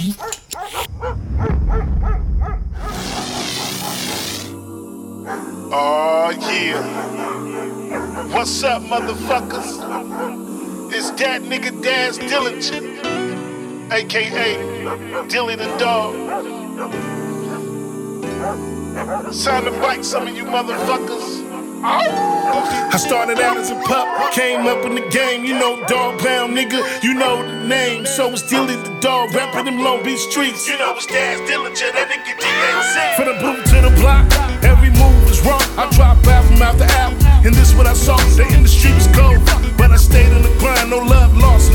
Oh yeah. What's up, motherfuckers? It's that nigga Daz Diligent, aka Dilly the Dog. It's time to bite some of you motherfuckers. I started out as a pup, came up in the game, you know, dog pound nigga, you know the name. So it's Dilly the Dog, rapping them Long Beach streets. You know it's Daz Diligent, that nigga DNC. From the booth to the block, every move is wrong. I drop album after album, and this what I saw. The industry was cold, but I stayed in the grind, no love lost.